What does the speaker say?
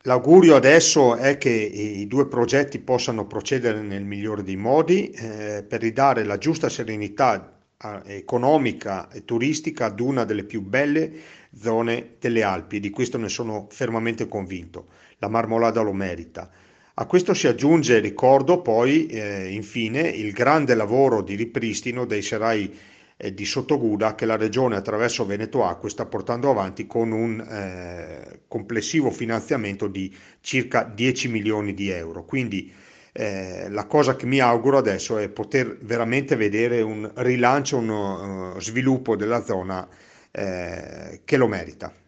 L'augurio adesso è che i due progetti possano procedere nel migliore dei modi, per ridare la giusta serenità economica e turistica ad una delle più belle zone delle Alpi. Di questo ne sono fermamente convinto. La Marmolada lo merita. A questo si aggiunge, ricordo poi, infine, il grande lavoro di ripristino dei serai di Sottoguda che la regione attraverso Veneto Acque sta portando avanti con un complessivo finanziamento di circa 10 milioni di euro. Quindi la cosa che mi auguro adesso è poter veramente vedere un rilancio, uno sviluppo della zona che lo merita.